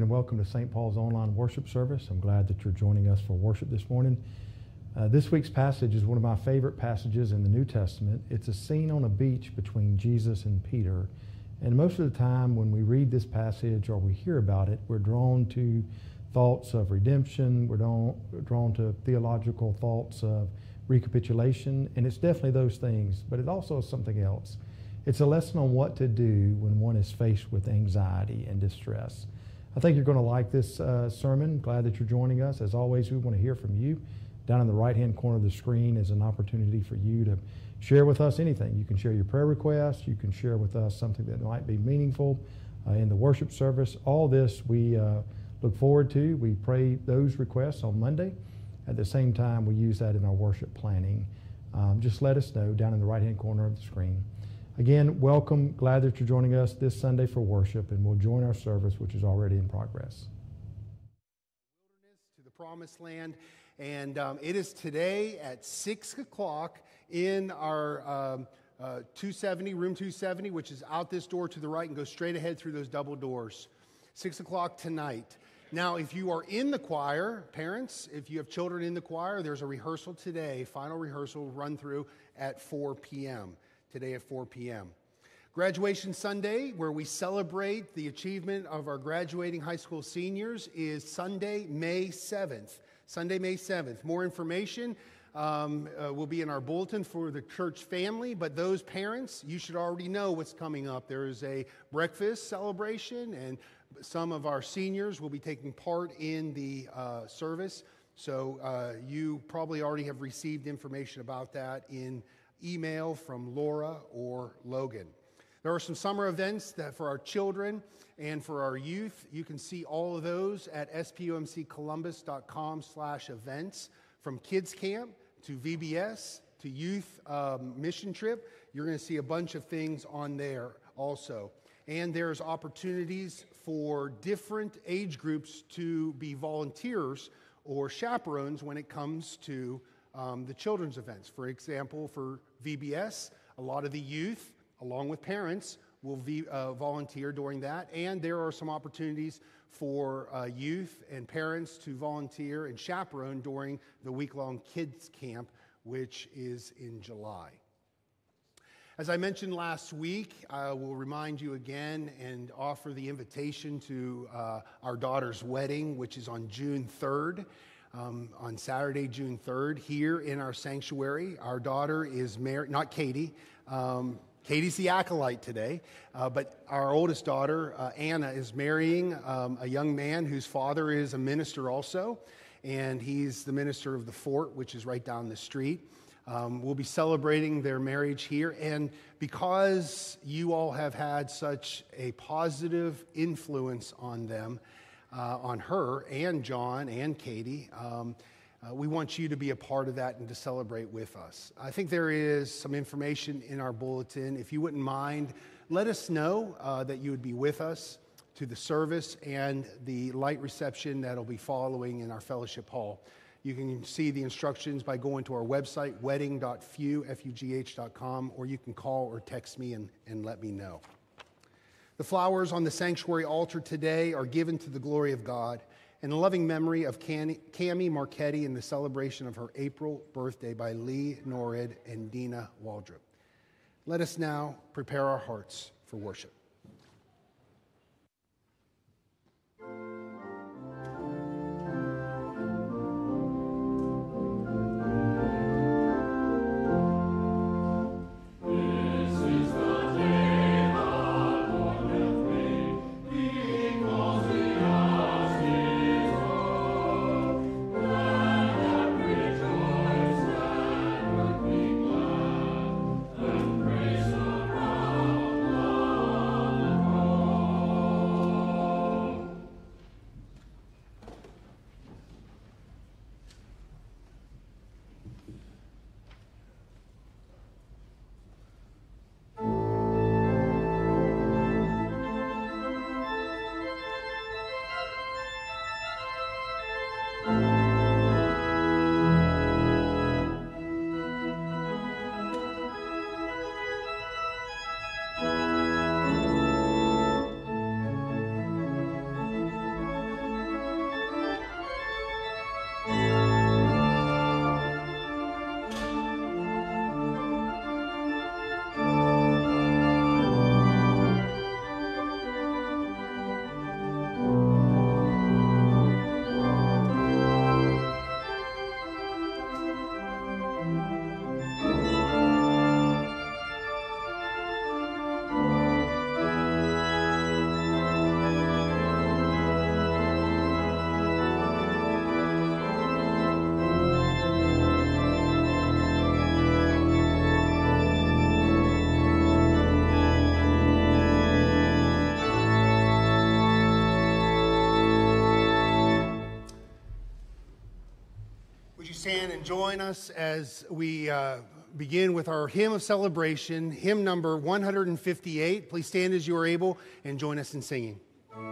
and welcome to St. Paul's online worship service. I'm glad that you're joining us for worship this morning. This week's passage is one of my favorite passages in the New Testament. It's a scene on a beach between Jesus and Peter. And most of the time when we read this passage or we hear about it, we're drawn to thoughts of redemption, we're drawn to theological thoughts of recapitulation, and it's definitely those things, but it also is something else. It's a lesson on what to do when one is faced with anxiety and distress. I think you're going to like this sermon. Glad that you're joining us. As always, we want to hear from you. Down in the right-hand corner of the screen is an opportunity for you to share with us anything. You can share your prayer requests. You can share with us something that might be meaningful in the worship service. All this we look forward to. We pray those requests on Monday. At the same time, we use that in our worship planning. Just let us know down in the right-hand corner of the screen. Again, welcome. Glad that you're joining us this Sunday for worship, and we'll join our service, which is already in progress. Wilderness to the Promised Land, and it is today at 6 o'clock in our 270, room 270, which is out this door to the right and goes straight ahead through those double doors. 6 o'clock tonight. Now, if you are in the choir, parents, if you have children in the choir, there's a rehearsal today, final rehearsal run through at 4 p.m. Today at 4 p.m. Graduation Sunday, where we celebrate the achievement of our graduating high school seniors, is Sunday, May 7th. Sunday, May 7th. More information will be in our bulletin for the church family, but those parents, you should already know what's coming up. There is a breakfast celebration, and some of our seniors will be taking part in the service. So you probably already have received information about that in email from Laura or Logan. There are some summer events that for our children and for our youth. You can see all of those at spumccolumbus.com/events. From kids camp to VBS to youth mission trip, you're going to see a bunch of things on there also. And there's opportunities for different age groups to be volunteers or chaperones when it comes to the children's events. For example, for VBS, a lot of the youth, along with parents, will volunteer during that. And there are some opportunities for youth and parents to volunteer and chaperone during the week-long kids camp, which is in July. As I mentioned last week, I will remind you again and offer the invitation to our daughter's wedding, which is on June 3rd. On Saturday, June 3rd, here in our sanctuary. Our daughter is married, not Katie. Katie's the acolyte today, but our oldest daughter, Anna, is marrying a young man whose father is a minister also, and he's the minister of the Fort, which is right down the street. We'll be celebrating their marriage here, and because you all have had such a positive influence on them, on her and John and Katie, we want you to be a part of that and to celebrate with us. I think there is some information in our bulletin. If you wouldn't mind, let us know that you would be with us to the service and the light reception that'll be following in our fellowship hall. You can see the instructions by going to our website, wedding.fugh.com, or you can call or text me and let me know. The flowers on the sanctuary altar today are given to the glory of God in the loving memory of Cami Marchetti in the celebration of her April birthday by Lee Norrid and Dina Waldrop. Let us now prepare our hearts for worship. Praise the Lord. and join us as we begin with our hymn of celebration, hymn number 158. Please stand as you are able and join us in singing.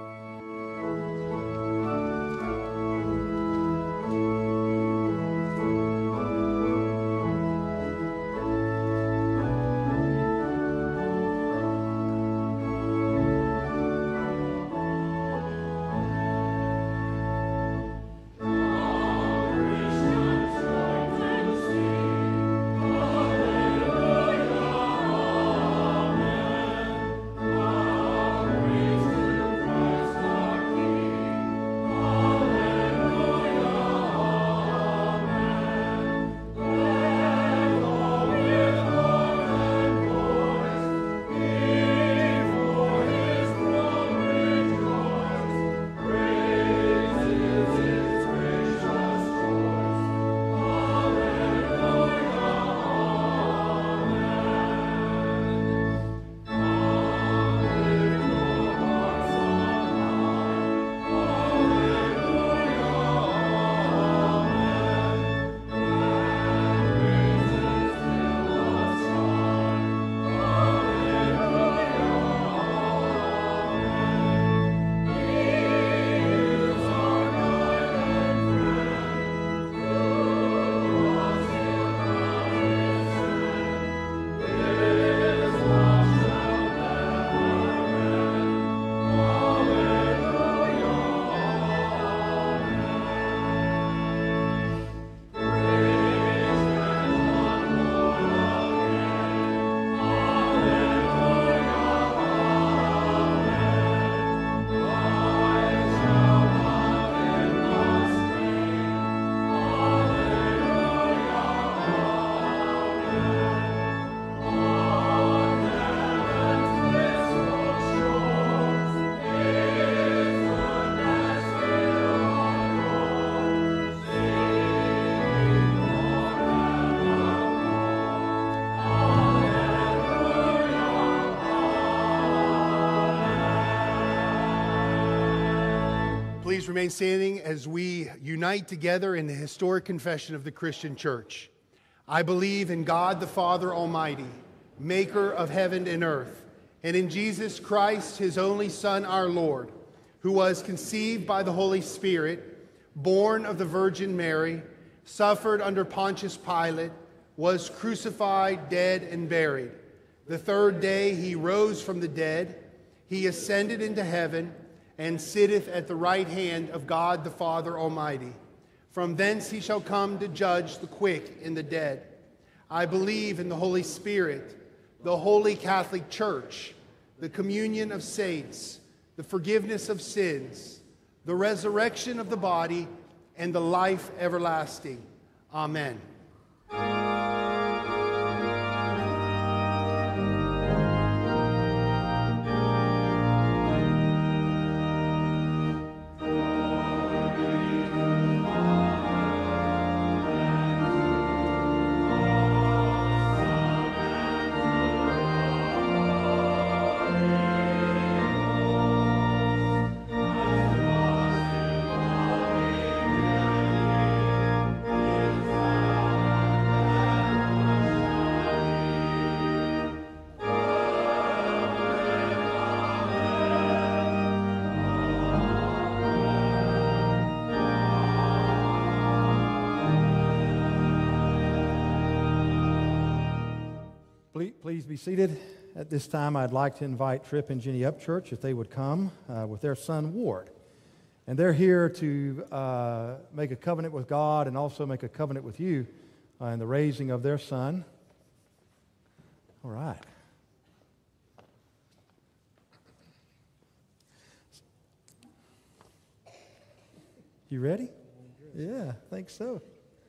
Please remain standing as we unite together in the historic confession of the Christian Church. I believe in God the Father Almighty, maker of heaven and earth, and in Jesus Christ, his only Son, our Lord, who was conceived by the Holy Spirit, born of the Virgin Mary, suffered under Pontius Pilate, was crucified, dead, and buried. The third day he rose from the dead. He ascended into heaven and sitteth at the right hand of God the Father Almighty. From thence he shall come to judge the quick and the dead. I believe in the Holy Spirit, the holy Catholic Church, the communion of saints, the forgiveness of sins, the resurrection of the body, and the life everlasting. Amen. Please be seated. At this time, I'd like to invite Trip and Jenny Upchurch if they would come with their son, Ward. And they're here to make a covenant with God and also make a covenant with you in the raising of their son. All right. You ready? Yeah, I think so.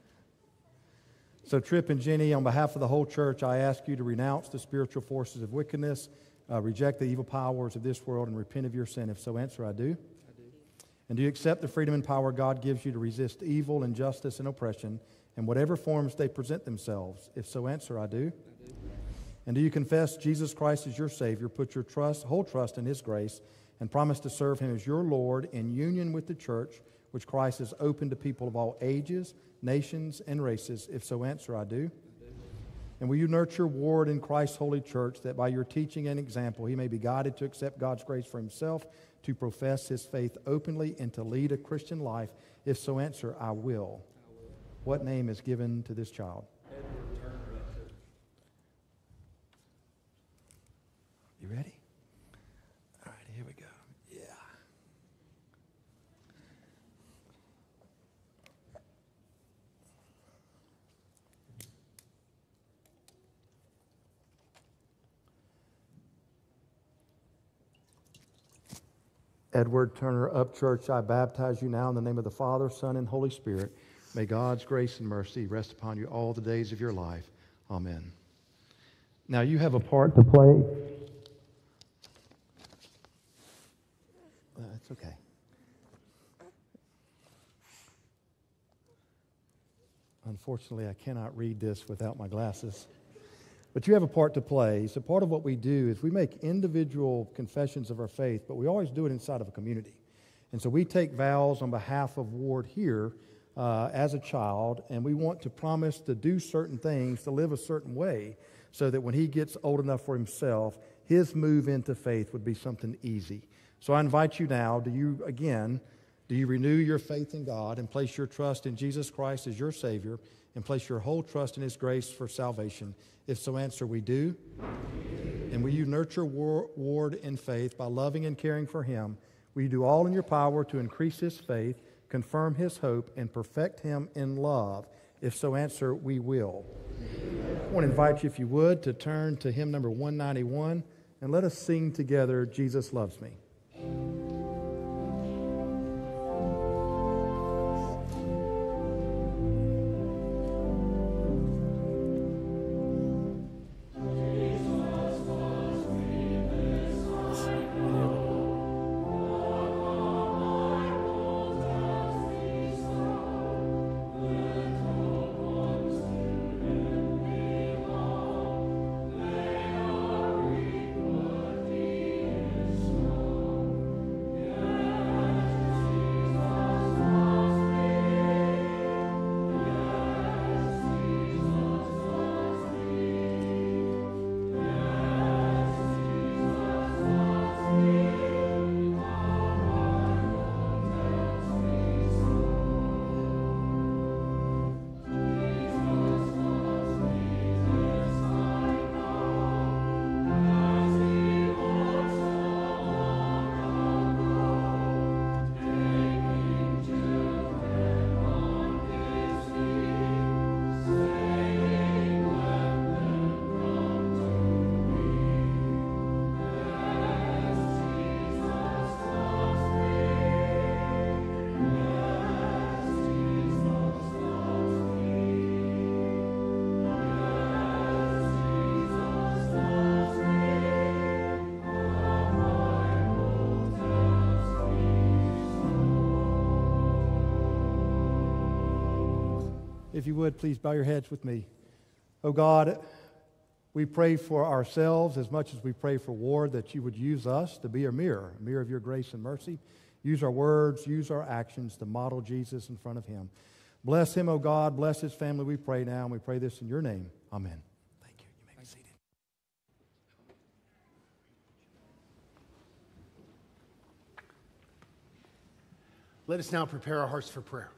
So Trip and Jenny, on behalf of the whole church, I ask you to renounce the spiritual forces of wickedness, reject the evil powers of this world, and repent of your sin. If so, answer, I do. I do. And do you accept the freedom and power God gives you to resist evil, injustice, and oppression in whatever forms they present themselves? If so, answer, I do. I do. And do you confess Jesus Christ as your Savior, put your whole trust in His grace, and promise to serve Him as your Lord in union with the church, which Christ has opened to people of all ages, nations, and races? If so, answer, I do. And will you nurture Ward in Christ's holy church, that by your teaching and example he may be guided to accept God's grace for himself, to profess his faith openly, and to lead a Christian life? If so, answer, I will. What name is given to this child? Edward Turner Upchurch. You ready? All right, here we go. Yeah. Edward Turner Upchurch, I baptize you now in the name of the Father, Son, and Holy Spirit. May God's grace and mercy rest upon you all the days of your life. Amen. Now you have a part to play. It's okay. Unfortunately, I cannot read this without my glasses. But you have a part to play. So part of what we do is we make individual confessions of our faith, but we always do it inside of a community. And so we take vows on behalf of Ward here as a child, and we want to promise to do certain things, to live a certain way, so that when he gets old enough for himself, his move into faith would be something easy. So I invite you now, do you renew your faith in God and place your trust in Jesus Christ as your Savior and place your whole trust in his grace for salvation? If so, answer, we do. And will you nurture Ward in faith by loving and caring for him? Will you do all in your power to increase his faith, confirm his hope, and perfect him in love? If so, answer, we will. I want to invite you, if you would, to turn to hymn number 191, and let us sing together, Jesus Loves Me. If you would, please bow your heads with me. Oh God, we pray for ourselves as much as we pray for Ward, that you would use us to be a mirror of your grace and mercy. Use our words, use our actions to model Jesus in front of him. Bless him, oh God. Bless his family, we pray now, and we pray this in your name. Amen. Thank you. You may be seated. Let us now prepare our hearts for prayer.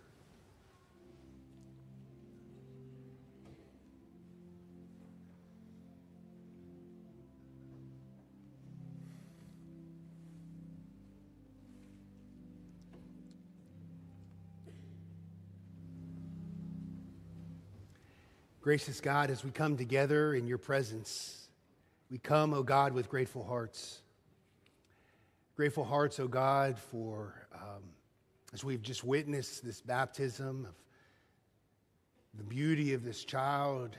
Gracious God, as we come together in your presence, we come, O God, with grateful hearts. Grateful hearts, O God, for, as we've just witnessed this baptism, of the beauty of this child,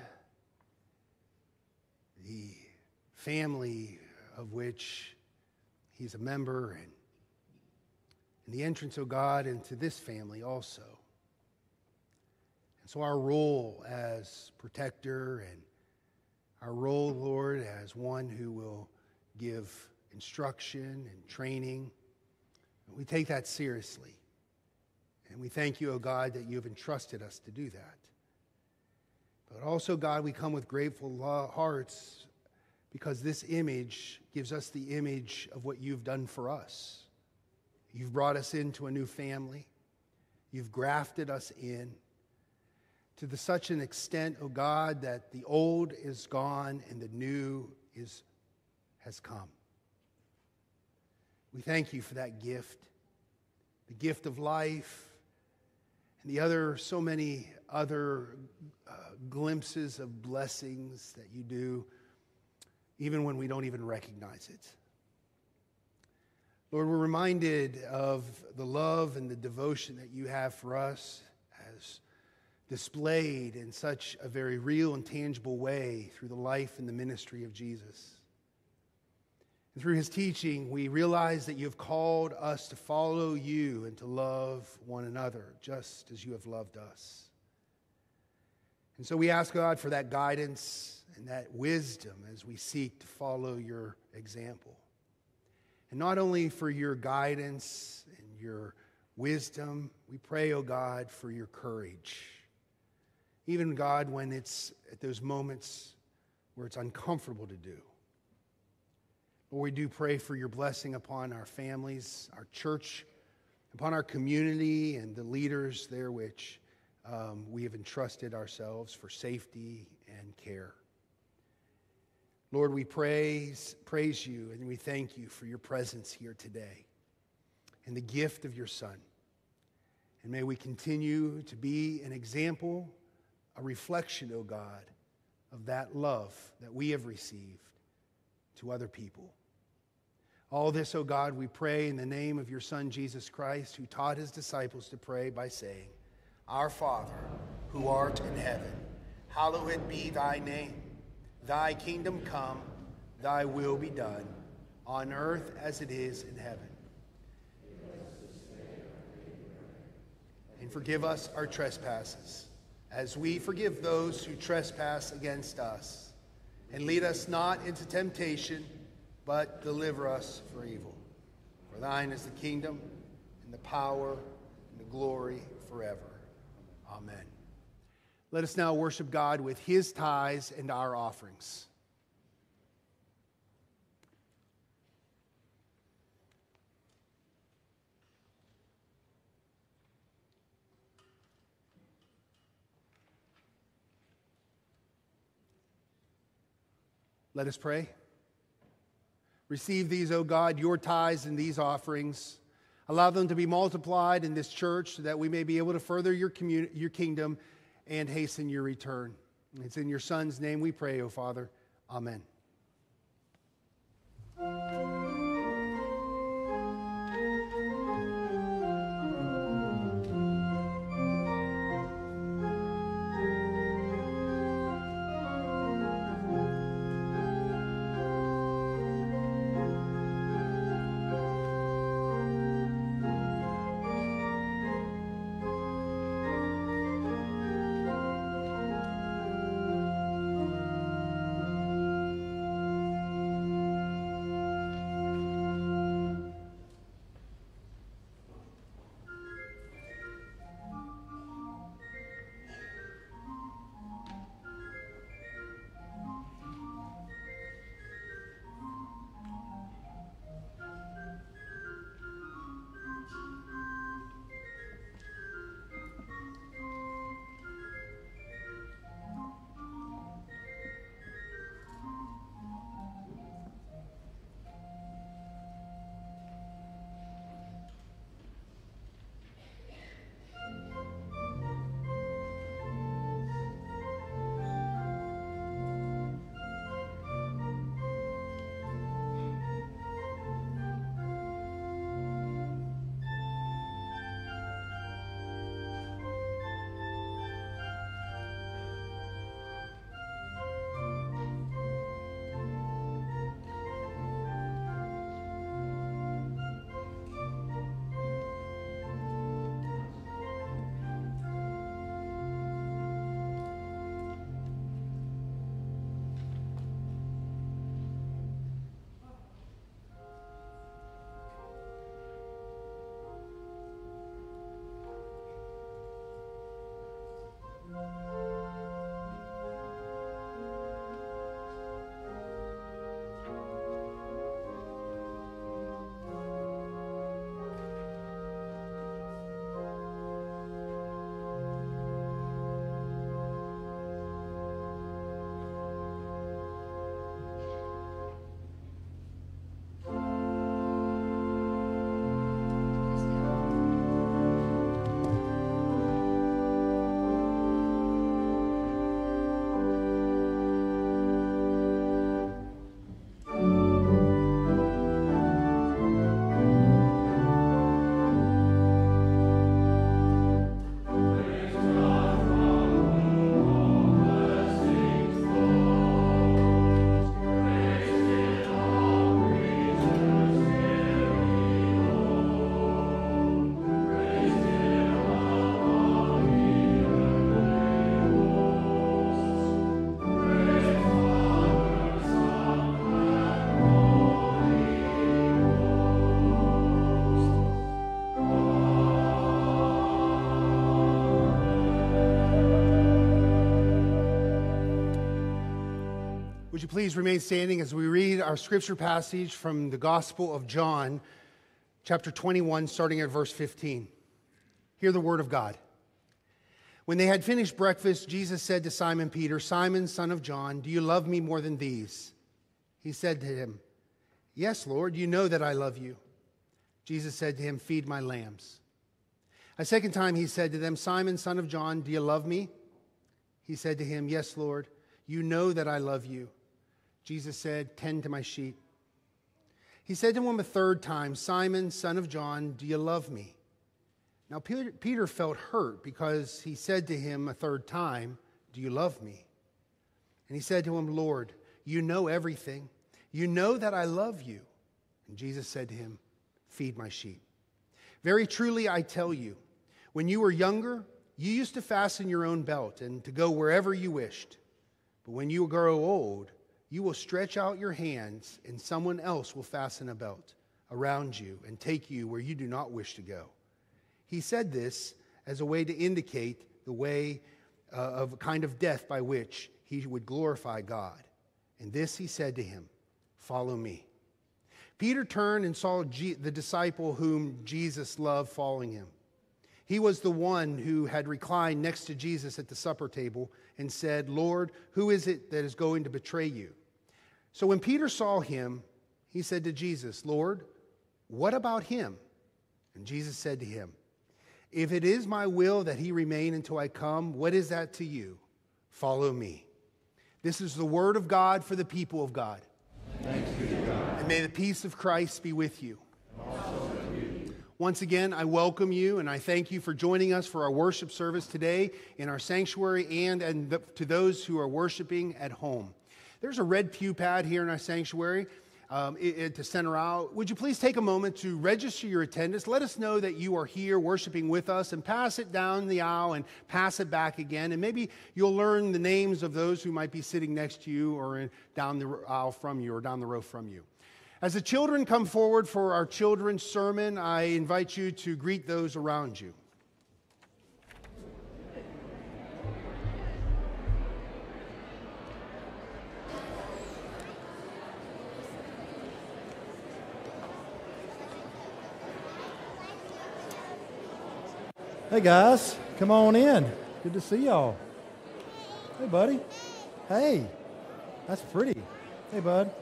the family of which he's a member, and the entrance, O God, into this family also. So our role as protector and our role, Lord, as one who will give instruction and training, we take that seriously. And we thank you, O God, that you have entrusted us to do that. But also, God, we come with grateful hearts because this image gives us the image of what you've done for us. You've brought us into a new family. You've grafted us in to such an extent, O God, that the old is gone and the new has come. We thank you for that gift, the gift of life, and so many other glimpses of blessings that you do, even when we don't even recognize it. Lord, we're reminded of the love and the devotion that you have for us as displayed in such a very real and tangible way through the life and the ministry of Jesus. And through his teaching, we realize that you have called us to follow you and to love one another, just as you have loved us. And so we ask God for that guidance and that wisdom as we seek to follow your example. And not only for your guidance and your wisdom, we pray, oh God, for your courage. Even, God, when it's at those moments where it's uncomfortable to do. Lord, we do pray for your blessing upon our families, our church, upon our community and the leaders there which we have entrusted ourselves for safety and care. Lord, we praise you and we thank you for your presence here today and the gift of your Son. And may we continue to be an example, a reflection, O God, of that love that we have received to other people. All this, O God, we pray in the name of your Son, Jesus Christ, who taught his disciples to pray by saying, Our Father, who art in heaven, hallowed be thy name. Thy kingdom come, thy will be done, on earth as it is in heaven. And forgive us our trespasses, as we forgive those who trespass against us. And lead us not into temptation, but deliver us from evil. For thine is the kingdom, and the power, and the glory forever. Amen. Let us now worship God with his tithes and our offerings. Let us pray. Receive these, O God, your tithes and these offerings. Allow them to be multiplied in this church so that we may be able to further your kingdom and hasten your return. It's in your Son's name we pray, O Father. Amen. Would you please remain standing as we read our scripture passage from the Gospel of John, chapter 21, starting at verse 15. Hear the word of God. When they had finished breakfast, Jesus said to Simon Peter, "Simon, son of John, do you love me more than these?" He said to him, "Yes, Lord, you know that I love you." Jesus said to him, "Feed my lambs." A second time he said to them, "Simon, son of John, do you love me?" He said to him, "Yes, Lord, you know that I love you." Jesus said, "Tend to my sheep." He said to him a third time, "Simon, son of John, do you love me?" Now Peter felt hurt because he said to him a third time, "Do you love me?" And he said to him, "Lord, you know everything. You know that I love you." And Jesus said to him, "Feed my sheep. Very truly I tell you, when you were younger, you used to fasten your own belt and to go wherever you wished. But when you grow old, you will stretch out your hands, and someone else will fasten a belt around you and take you where you do not wish to go." He said this as a way to indicate the way of a kind of death by which he would glorify God. And this he said to him, "Follow me." Peter turned and saw the disciple whom Jesus loved following him. He was the one who had reclined next to Jesus at the supper table and said, "Lord, who is it that is going to betray you?" So when Peter saw him, he said to Jesus, "Lord, what about him?" And Jesus said to him, "If it is my will that he remain until I come, what is that to you? Follow me." This is the word of God for the people of God. Thanks be to God. And may the peace of Christ be with you. And also with you. Once again, I welcome you and I thank you for joining us for our worship service today in our sanctuary and to those who are worshiping at home. There's a red pew pad here in our sanctuary to center out. Would you please take a moment to register your attendance? Let us know that you are here worshiping with us and pass it down the aisle and pass it back again. And maybe you'll learn the names of those who might be sitting next to you or down the aisle from you or down the row from you. As the children come forward for our children's sermon, I invite you to greet those around you. Hey guys, come on in. Good to see y'all. Hey buddy. Hey, that's pretty. Hey bud.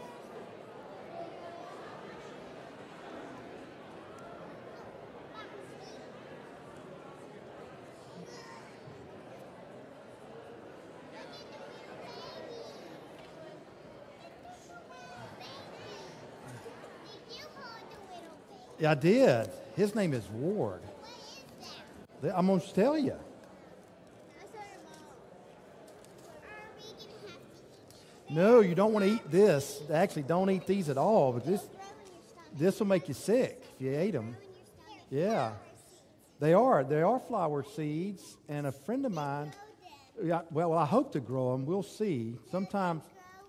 Yeah, I did. His name is Ward. I'm going to tell you. No, you don't want to eat this. Actually, don't eat these at all because this will make you sick if you ate them. Yeah, they are. They are flower seeds. And a friend of mine, well, I hope to grow them. We'll see. Sometimes.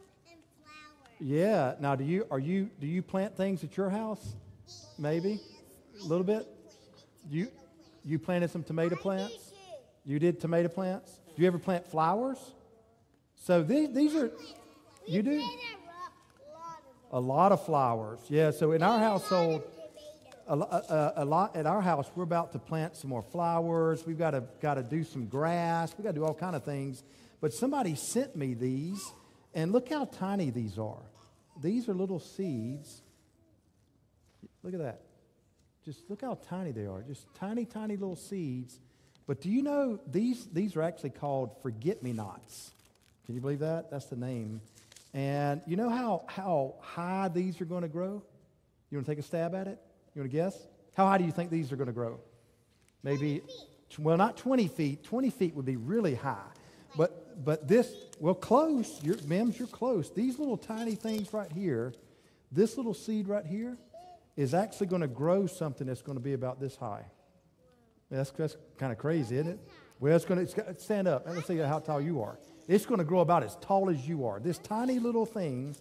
Yeah. Now, do you plant things at your house? Maybe a little bit. You planted some tomato plants? You did tomato plants? Do you ever plant flowers? So these are, you do? A lot of flowers. Yeah, so in our household, a lot at our house, we're about to plant some more flowers. We've got to do some grass. We've got to do all kind of things. But somebody sent me these, and look how tiny these are. These are little seeds. Look at that. Just look how tiny they are. Just tiny, tiny little seeds. But do you know these are actually called forget-me-nots? Can you believe that? That's the name. And you know how high these are going to grow? You want to take a stab at it? You want to guess? How high do you think these are going to grow? Maybe, well, not 20 feet. 20 feet would be really high. But this, well, close. Mims, you're close. These little tiny things right here, this little seed right here, is actually going to grow something that's going to be about this high. That's kind of crazy, isn't it? Well, it's going to stand up. Let's see how tall you are. It's going to grow about as tall as you are. This tiny little thing.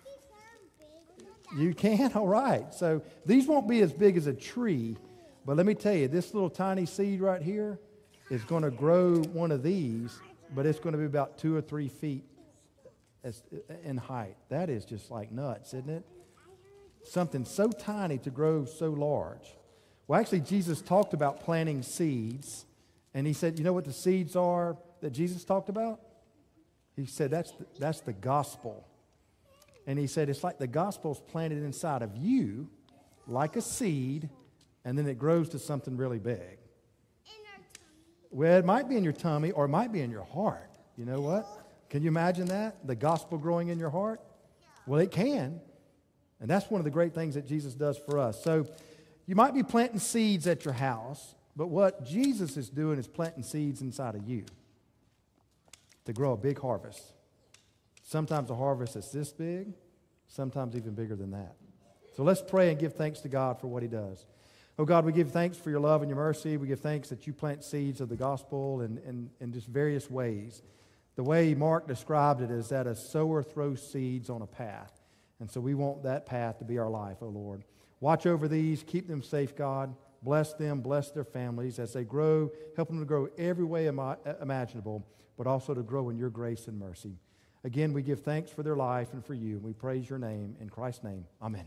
You can? All right. So these won't be as big as a tree, but let me tell you, this little tiny seed right here is going to grow one of these, but it's going to be about 2 or 3 feet in height. That is just like nuts, isn't it? Something so tiny to grow so large. Well, actually, Jesus talked about planting seeds, and he said, you know what the seeds are that Jesus talked about? He said that's the gospel. And he said it's like the gospel's planted inside of you, like a seed, and then it grows to something really big. Well, it might be in your tummy, or it might be in your heart. You know what? Can you imagine that? The gospel growing in your heart? Well, it can. And that's one of the great things that Jesus does for us. So you might be planting seeds at your house, but what Jesus is doing is planting seeds inside of you to grow a big harvest. Sometimes a harvest that's this big, sometimes even bigger than that. So let's pray and give thanks to God for what he does. Oh God, we give thanks for your love and your mercy. We give thanks that you plant seeds of the gospel in just various ways. The way Mark described it is that a sower throws seeds on a path. And so we want that path to be our life, oh Lord. Watch over these, keep them safe, God. Bless them, bless their families as they grow. Help them to grow every way imaginable, but also to grow in your grace and mercy. Again, we give thanks for their life and for you. We praise your name. In Christ's name, amen.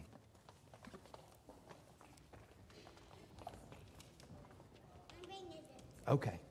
Okay.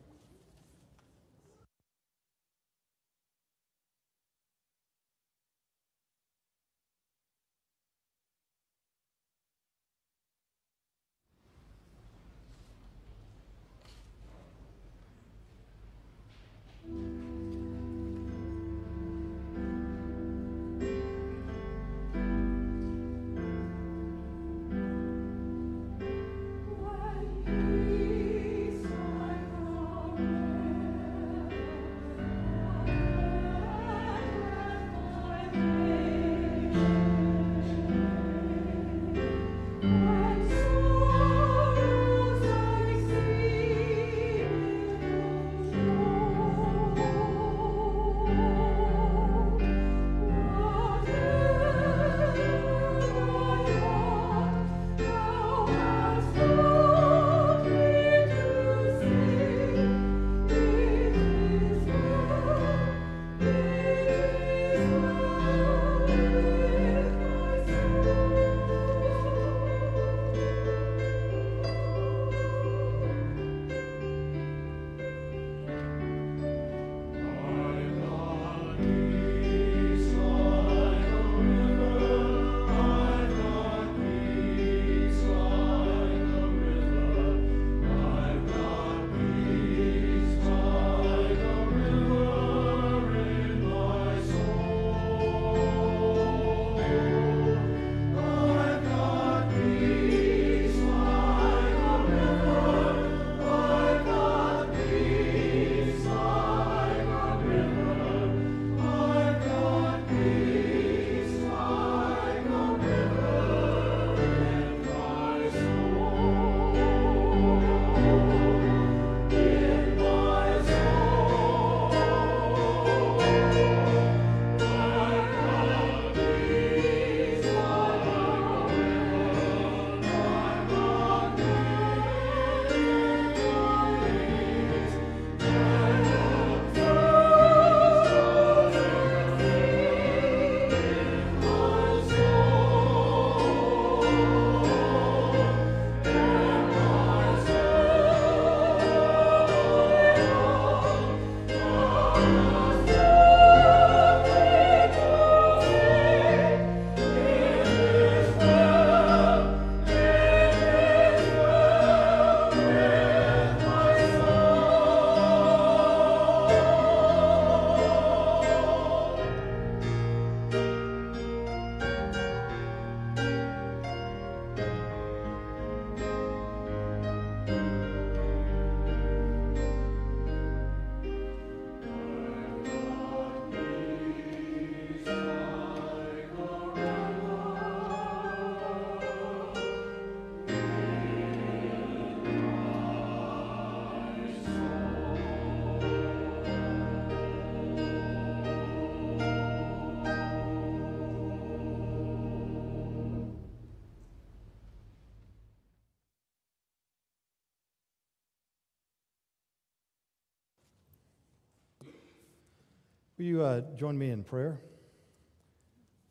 Will you join me in prayer?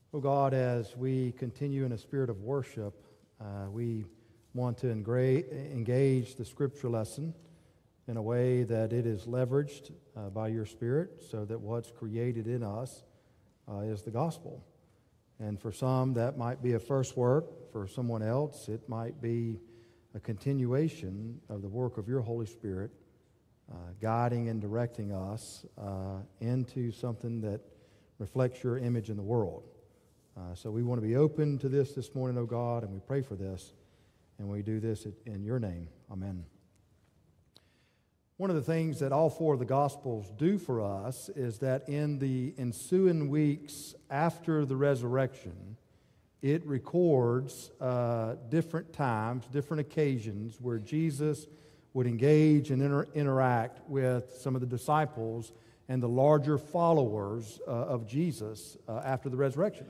Oh God, as we continue in a spirit of worship, we want to engage the scripture lesson in a way that it is leveraged by your Spirit so that what's created in us is the gospel. And for some, that might be a first work. For someone else, it might be a continuation of the work of your Holy Spirit guiding and directing us into something that reflects your image in the world. So we want to be open to this morning, oh God, and we pray for this, and we do this in your name. Amen. One of the things that all four of the Gospels do for us is that in the ensuing weeks after the resurrection, it records different times, different occasions where Jesus would engage and interact with some of the disciples and the larger followers of Jesus after the resurrection.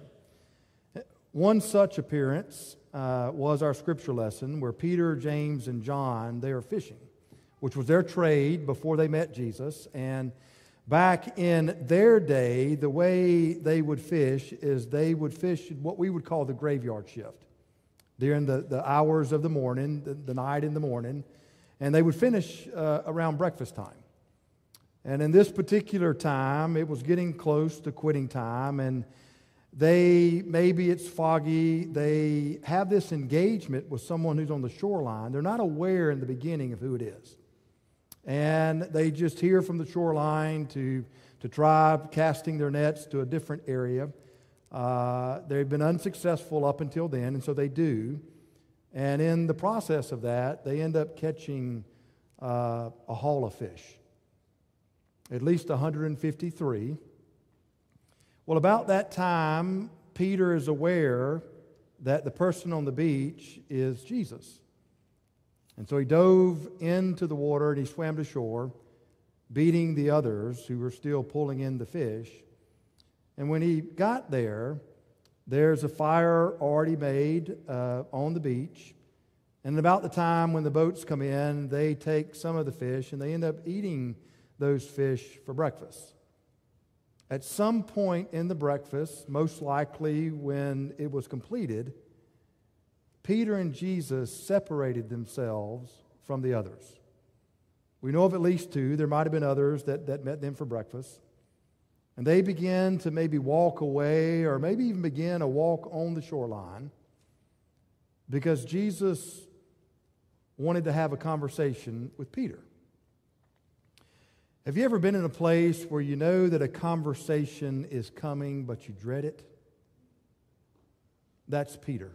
One such appearance was our scripture lesson where Peter, James, and John, they are fishing, which was their trade before they met Jesus. And back in their day, the way they would fish is they would fish what we would call the graveyard shift during the hours of the morning, the night in the morning, and they would finish around breakfast time. And in this particular time, it was getting close to quitting time, and maybe it's foggy, they have this engagement with someone who's on the shoreline. They're not aware in the beginning of who it is. And they just hear from the shoreline to try casting their nets to a different area. They've been unsuccessful up until then, and so they do. And in the process of that, they end up catching a haul of fish, at least 153. Well, about that time, Peter is aware that the person on the beach is Jesus. And so he dove into the water and he swam to shore, beating the others who were still pulling in the fish. And when he got there, there's a fire already made on the beach. And about the time when the boats come in, they take some of the fish and they end up eating those fish for breakfast. At some point in the breakfast, most likely when it was completed, Peter and Jesus separated themselves from the others. We know of at least two. There might have been others that met them for breakfast. And they began to maybe walk away or maybe even begin a walk on the shoreline because Jesus wanted to have a conversation with Peter. Have you ever been in a place where you know that a conversation is coming, but you dread it? That's Peter.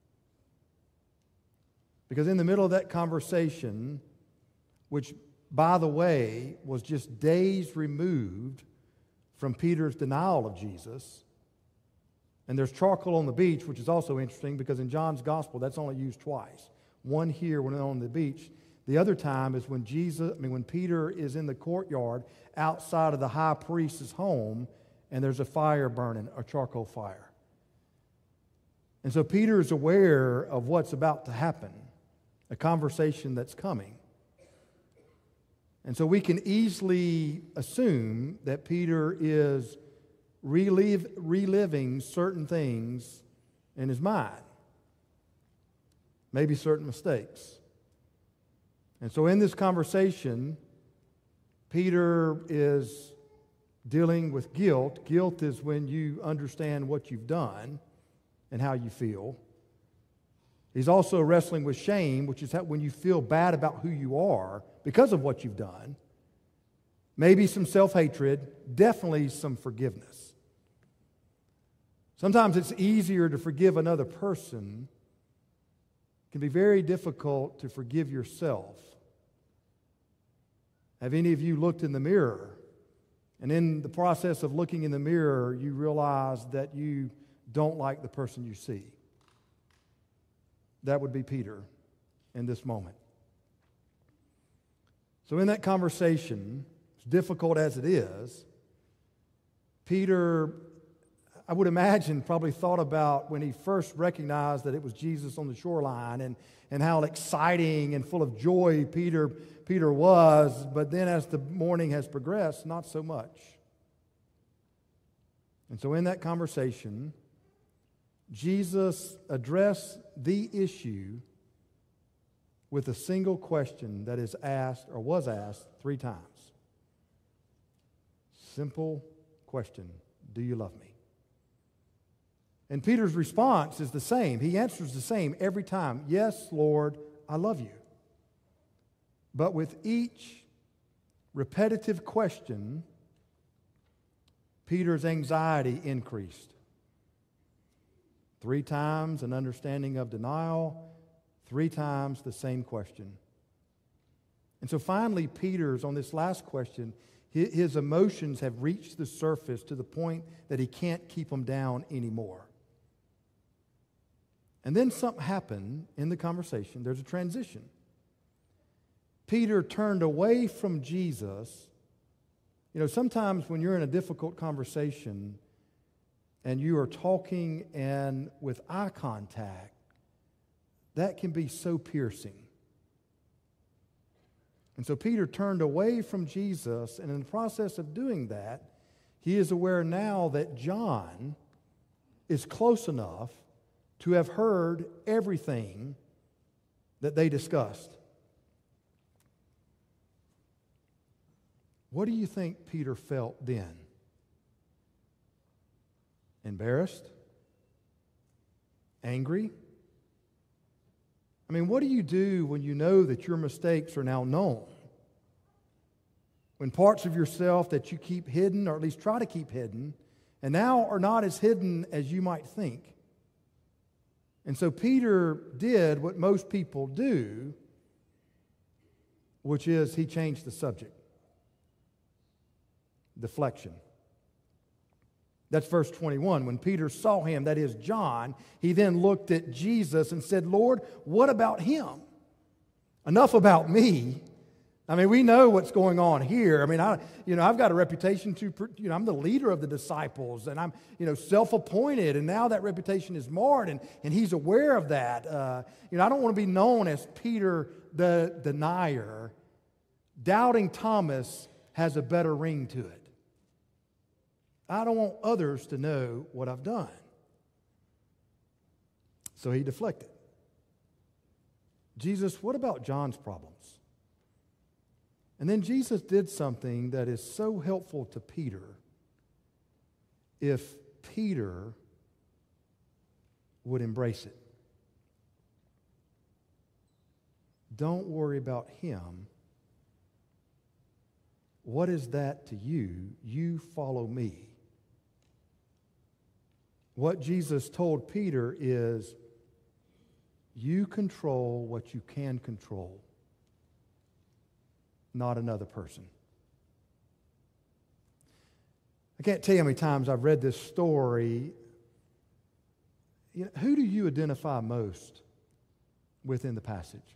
Because in the middle of that conversation, which, by the way, was just days removed from Peter's denial of Jesus, and there's charcoal on the beach, which is also interesting because in John's gospel, that's only used twice. One here when they're on the beach. The other time is when Peter is in the courtyard outside of the high priest's home and there's a fire burning, a charcoal fire. And so Peter is aware of what's about to happen, a conversation that's coming. And so we can easily assume that Peter is reliving certain things in his mind, maybe certain mistakes. And so in this conversation, Peter is dealing with guilt. Guilt is when you understand what you've done and how you feel. He's also wrestling with shame, which is when you feel bad about who you are because of what you've done. Maybe some self-hatred, definitely some forgiveness. Sometimes it's easier to forgive another person. It can be very difficult to forgive yourself. Have any of you looked in the mirror? And in the process of looking in the mirror, you realize that you don't like the person you see. That would be Peter in this moment. So in that conversation, as difficult as it is, Peter, I would imagine, probably thought about when he first recognized that it was Jesus on the shoreline and how exciting and full of joy Peter was, but then as the morning has progressed, not so much. And so in that conversation, Jesus addressed the issue with a single question that is asked or was asked 3 times. Simple question, do you love me? And Peter's response is the same. He answers the same every time. Yes, Lord, I love you. But with each repetitive question, Peter's anxiety increased. 3 times an understanding of denial, 3 times the same question. And so finally, Peter's, on this last question, his emotions have reached the surface to the point that he can't keep them down anymore. And then something happened in the conversation. There's a transition. Peter turned away from Jesus. You know, sometimes when you're in a difficult conversation and you are talking and with eye contact, that can be so piercing. And so Peter turned away from Jesus, and in the process of doing that, he is aware now that John is close enough to have heard everything that they discussed. What do you think Peter felt then? Embarrassed? Angry? I mean, what do you do when you know that your mistakes are now known? When parts of yourself that you keep hidden, or at least try to keep hidden, and now are not as hidden as you might think. And so Peter did what most people do, which is he changed the subject. Deflection. That's verse 21. When Peter saw him, that is John, he then looked at Jesus and said, Lord, what about him? Enough about me. I mean, we know what's going on here. I mean, I've got a reputation I'm the leader of the disciples, and I'm, self-appointed, and now that reputation is marred, and he's aware of that. I don't want to be known as Peter the denier. Doubting Thomas has a better ring to it. I don't want others to know what I've done. So he deflected. Jesus, what about John's problems? And then Jesus did something that is so helpful to Peter if Peter would embrace it. Don't worry about him. What is that to you? You follow me. What Jesus told Peter is, you control what you can control, not another person. I can't tell you how many times I've read this story. Who do you identify most within the passage?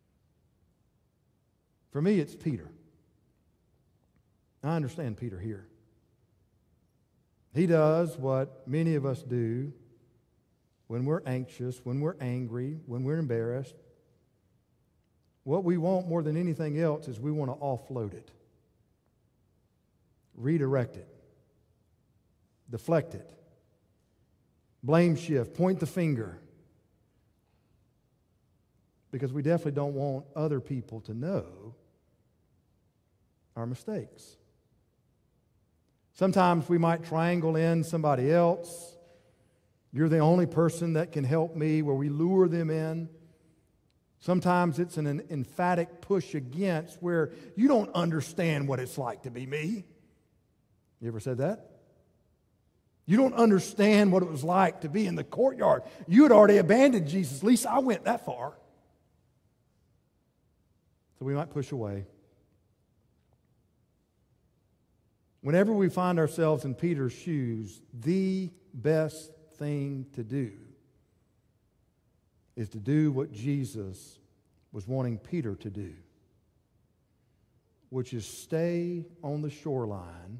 For me, it's Peter. I understand Peter here. He does what many of us do when we're anxious, when we're angry, when we're embarrassed. What we want more than anything else is we want to offload it, redirect it, deflect it, blame shift, point the finger. Because we definitely don't want other people to know our mistakes. Sometimes we might triangle in somebody else. You're the only person that can help me, where we lure them in. Sometimes it's an emphatic push against, where you don't understand what it's like to be me. You ever said that? You don't understand what it was like to be in the courtyard. You had already abandoned Jesus. At least I went that far. So we might push away. Whenever we find ourselves in Peter's shoes, the best thing to do is to do what Jesus was wanting Peter to do, which is stay on the shoreline,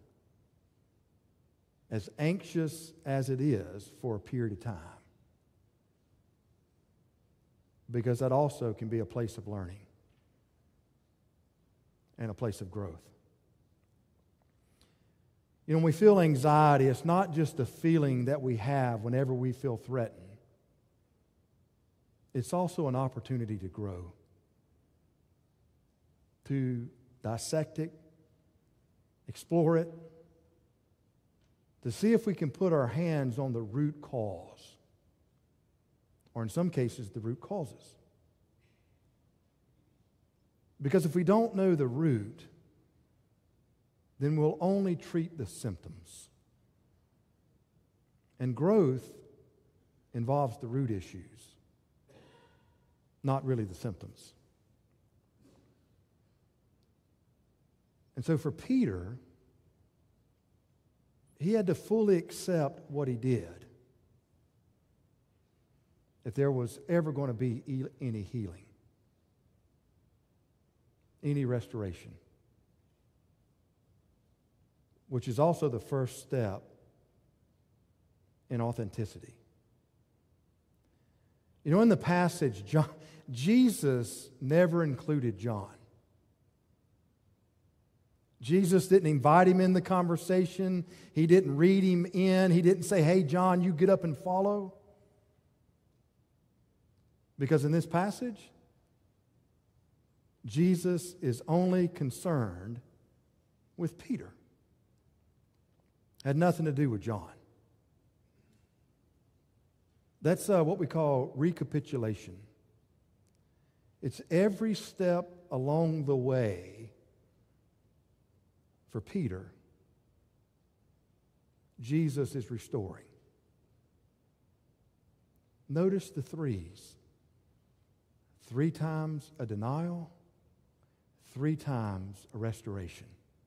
as anxious as it is, for a period of time. Because that also can be a place of learning and a place of growth. You know, when we feel anxiety, it's not just a feeling that we have whenever we feel threatened. It's also an opportunity to grow, to dissect it, explore it, to see if we can put our hands on the root cause, or in some cases, the root causes. Because if we don't know the root, then we'll only treat the symptoms. And growth involves the root issues, not really the symptoms. And so for Peter, he had to fully accept what he did if there was ever going to be any healing, any restoration, which is also the first step in authenticity. You know, in the passage, Jesus never included John. Jesus didn't invite him in the conversation. He didn't read him in. He didn't say, hey, John, you get up and follow. Because in this passage, Jesus is only concerned with Peter. Had nothing to do with John. That's what we call recapitulation. It's every step along the way for Peter, Jesus is restoring. Notice the threes. 3 times a denial, 3 times a restoration.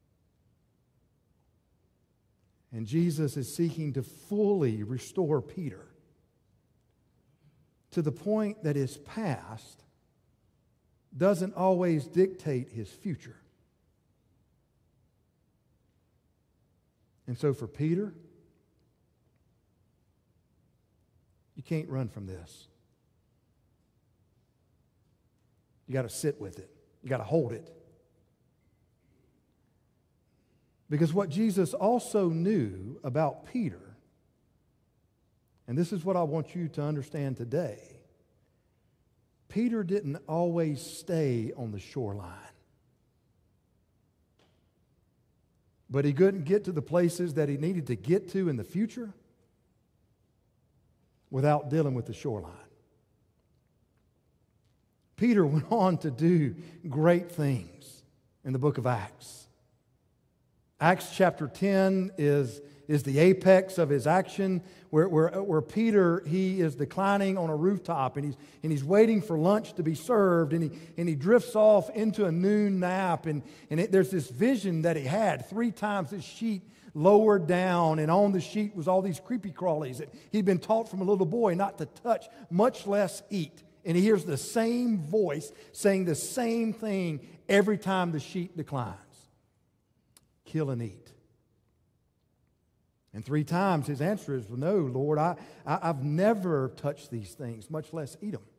And Jesus is seeking to fully restore Peter to the point that his past doesn't always dictate his future. And so for Peter, you can't run from this. You got to sit with it. You got to hold it. Because what Jesus also knew about Peter, and this is what I want you to understand today, Peter didn't always stay on the shoreline. But he couldn't get to the places that he needed to get to in the future without dealing with the shoreline. Peter went on to do great things in the book of Acts. Acts chapter 10 is the apex of his action, where Peter, he is declining on a rooftop and he's waiting for lunch to be served, and he drifts off into a noon nap, and there's this vision that he had 3 times this sheet lowered down, and on the sheet was all these creepy crawlies that he'd been taught from a little boy not to touch, much less eat. And he hears the same voice saying the same thing every time the sheet declines. Kill and eat. And 3 times his answer is, no, Lord, I've never touched these things, much less eat them.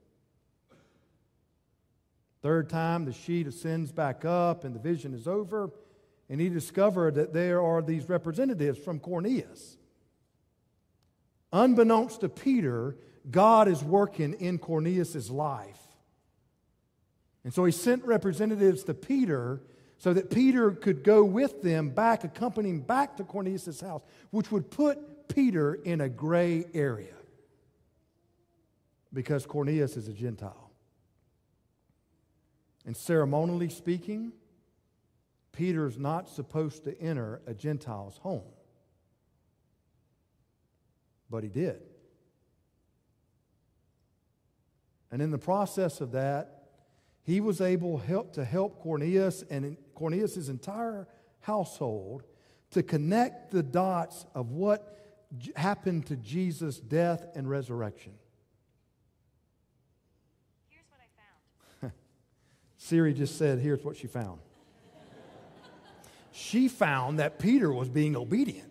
3rd time, the sheet ascends back up and the vision is over, and he discovered that there are these representatives from Cornelius. Unbeknownst to Peter, God is working in Cornelius' life. And so he sent representatives to Peter so that Peter could go with them back, accompanying back to Cornelius' house, which would put Peter in a gray area because Cornelius is a Gentile. And ceremonially speaking, Peter's not supposed to enter a Gentile's home. But he did. And in the process of that, he was able to help Cornelius and Cornelius' entire household to connect the dots of what happened to Jesus' death and resurrection. Here's what I found. Siri just said, here's what she found. She found that Peter was being obedient.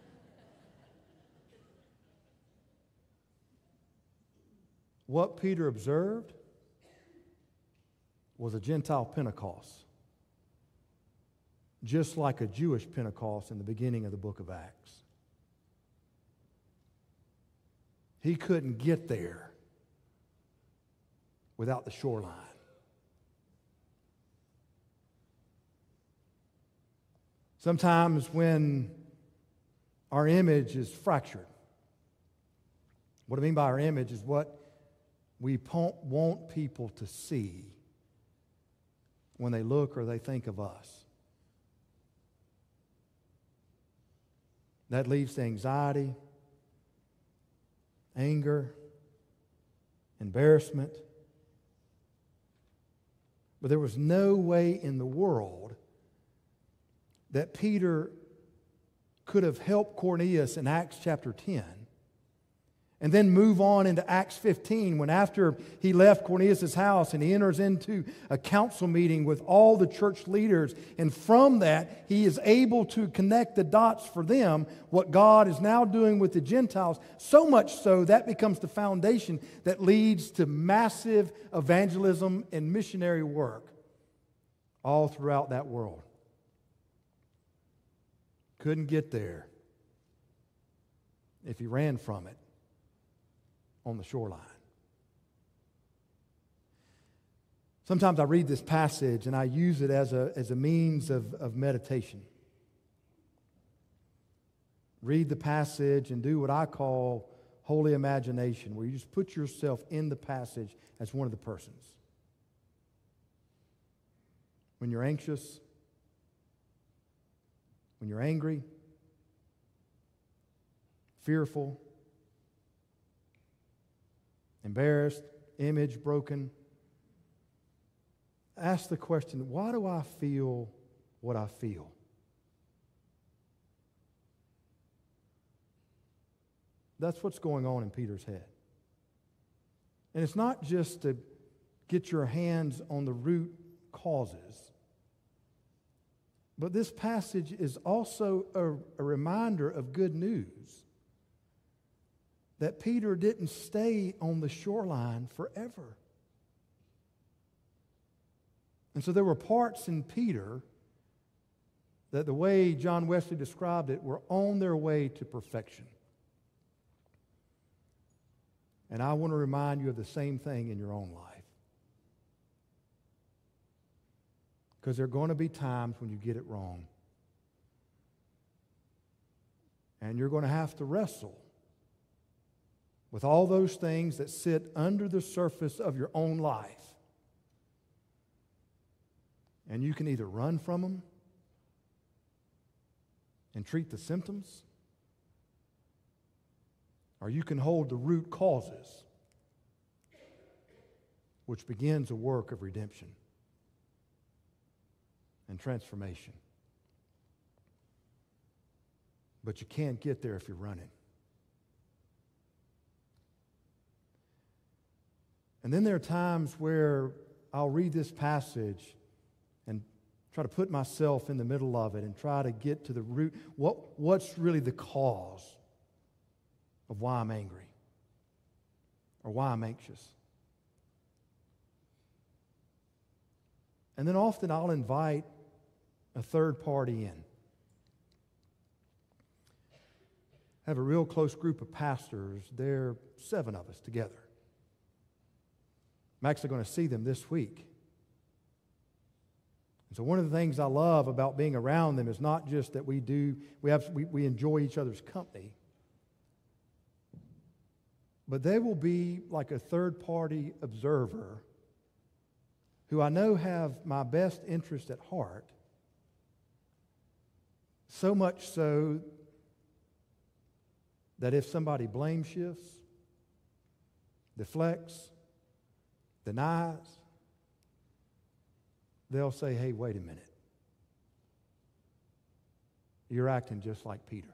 What Peter observed was a Gentile Pentecost. just like a Jewish Pentecost in the beginning of the book of Acts. He couldn't get there without the shoreline. Sometimes when our image is fractured, what I mean by our image is what we want people to see when they look or they think of us. That leads to anxiety, anger, embarrassment. But there was no way in the world that Peter could have helped Cornelius in Acts chapter 10 and then move on into Acts 15 when after he left Cornelius' house and he enters into a council meeting with all the church leaders, and from that he is able to connect the dots for them, what God is now doing with the Gentiles, so much so that becomes the foundation that leads to massive evangelism and missionary work all throughout that world. Couldn't get there if he ran from it on the shoreline. Sometimes I read this passage and I use it as a means of meditation. Read the passage and do what I call holy imagination, where you just put yourself in the passage as one of the persons. When you're anxious, when you're angry, fearful, embarrassed, image broken, ask the question, why do I feel what I feel? That's what's going on in Peter's head. And it's not just to get your hands on the root causes, but this passage is also a reminder of good news that Peter didn't stay on the shoreline forever. And so there were parts in Peter that, the way John Wesley described it, were on their way to perfection. And I want to remind you of the same thing in your own life. Because there are going to be times when you get it wrong. And you're going to have to wrestle with all those things that sit under the surface of your own life. And you can either run from them and treat the symptoms, or you can hold the root causes, which begins a work of redemption and transformation. But you can't get there if you're running. And then there are times where I'll read this passage and try to put myself in the middle of it and try to get to the root. What's really the cause of why I'm angry or why I'm anxious? And then often I'll invite a third party in. I have a real close group of pastors. There are 7 of us together. I'm actually going to see them this week. And so one of the things I love about being around them is not just that we enjoy each other's company, but they will be like a third-party observer who I know have my best interest at heart, so much so that if somebody blame shifts, deflects, denies, they'll say, hey, wait a minute. You're acting just like Peter.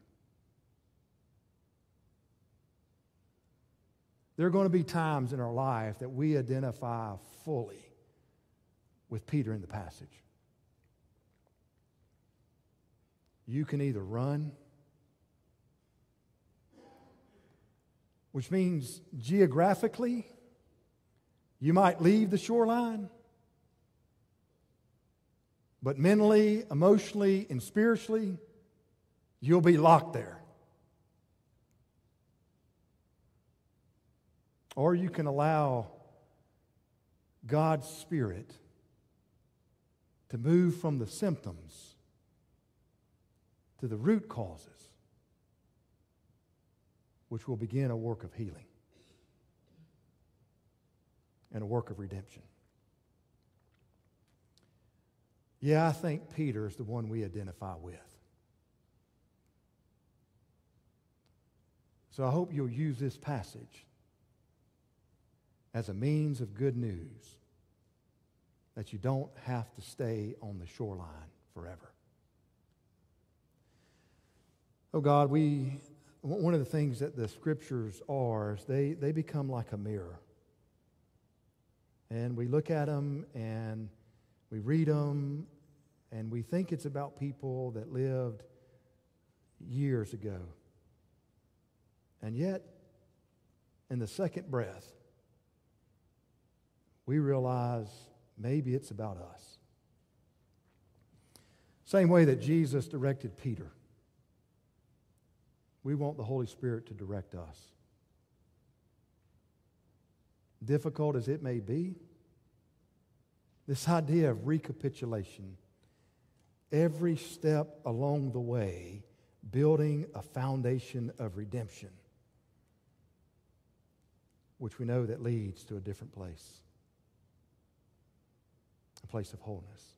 There are going to be times in our life that we identify fully with Peter in the passage. You can either run, which means geographically, you might leave the shoreline, But mentally, emotionally, and spiritually, you'll be locked there. Or you can allow God's Spirit to move from the symptoms to the root causes, which will begin a work of healing and a work of redemption. Yeah, I think Peter is the one we identify with. So I hope you'll use this passage as a means of good news, that you don't have to stay on the shoreline forever. Oh God, one of the things that the Scriptures are is they become like a mirror. And we look at them and we read them and we think it's about people that lived years ago. And yet, in the second breath, we realize maybe it's about us. Same way that Jesus directed Peter, we want the Holy Spirit to direct us. Difficult as it may be, this idea of recapitulation, every step along the way, building a foundation of redemption, which we know that leads to a different place, a place of wholeness.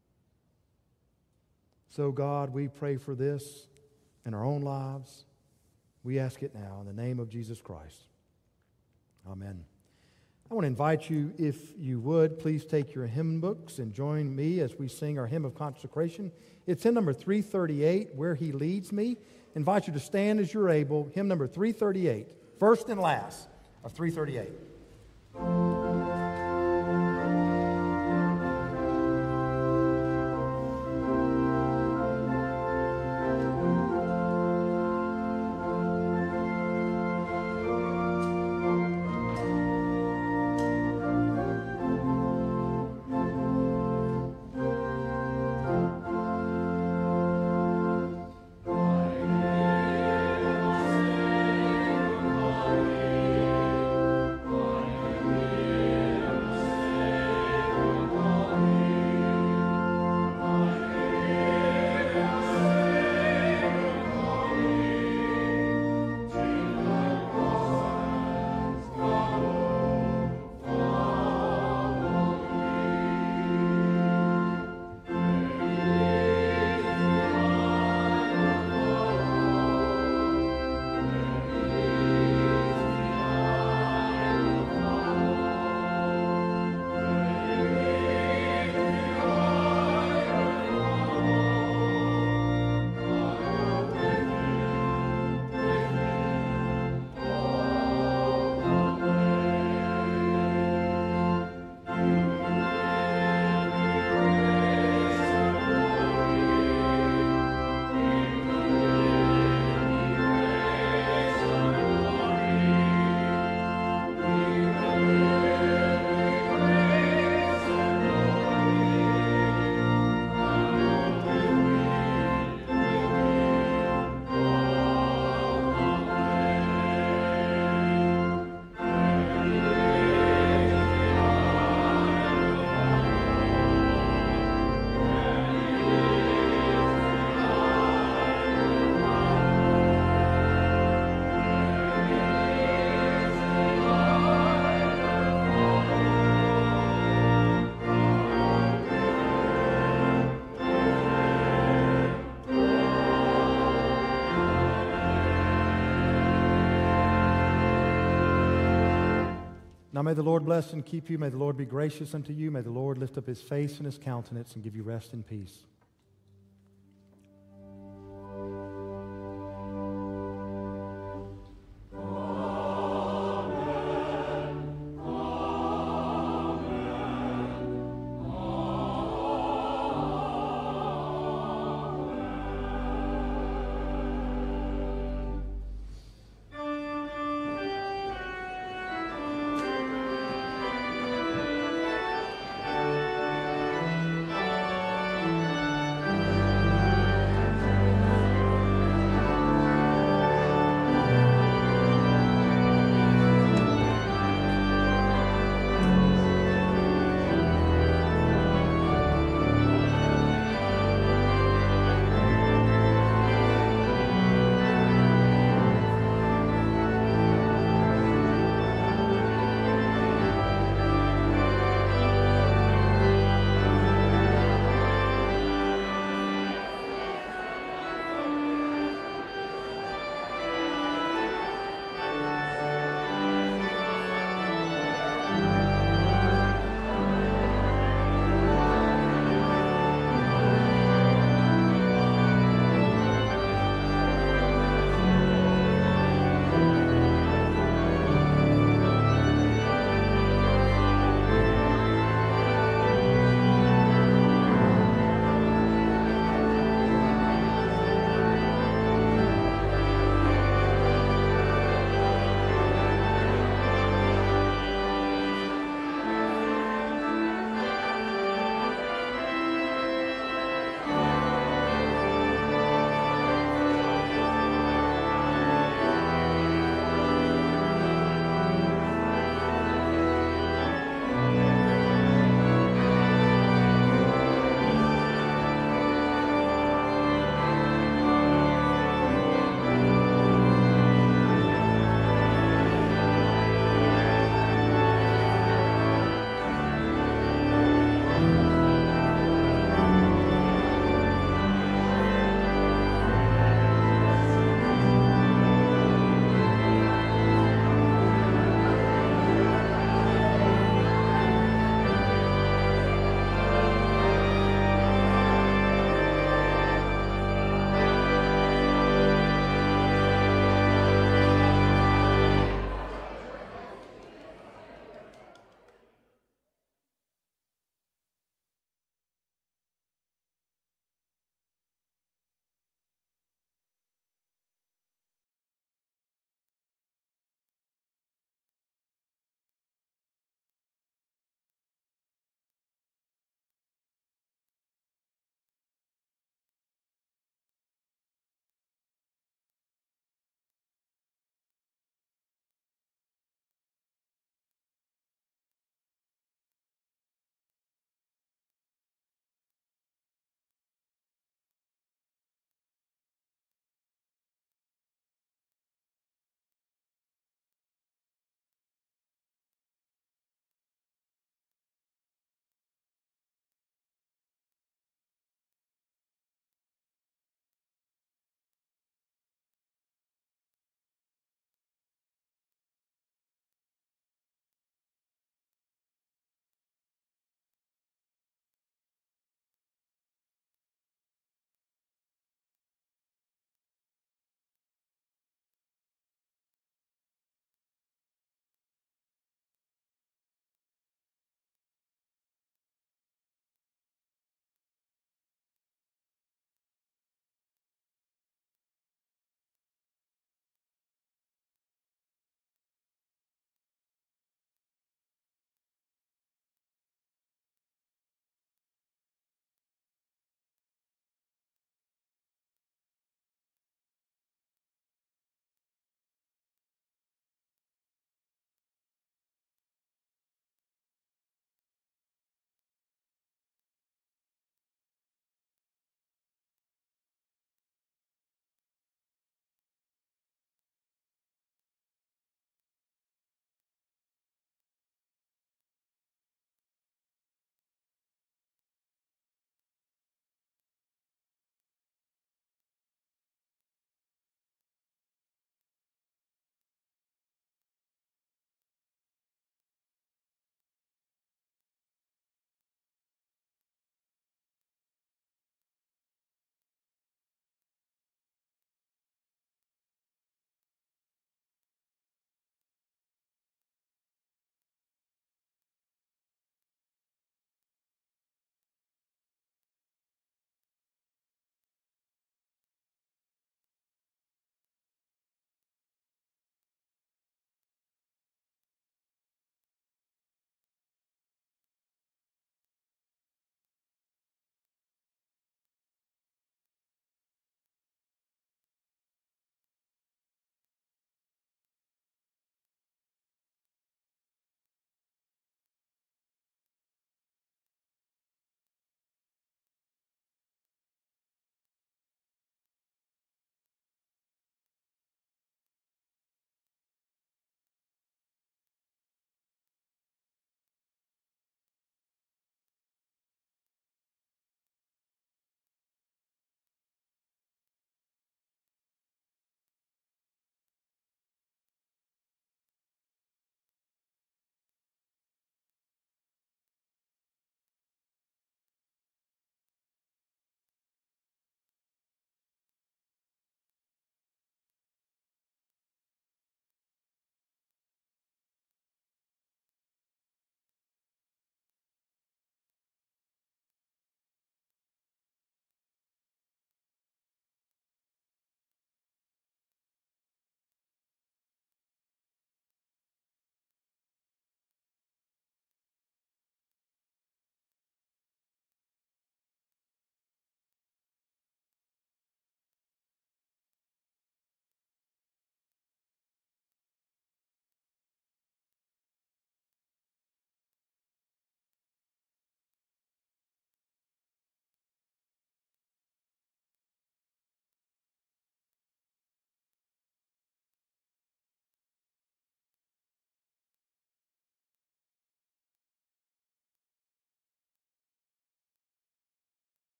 So God, we pray for this in our own lives. We ask it now in the name of Jesus Christ. Amen. I want to invite you, if you would, please take your hymn books and join me as we sing our hymn of consecration. It's hymn number 338, Where He Leads Me. I invite you to stand as you're able. Hymn number 338, first and last of 338. Now may the Lord bless and keep you. May the Lord be gracious unto you. May the Lord lift up His face and His countenance and give you rest and peace.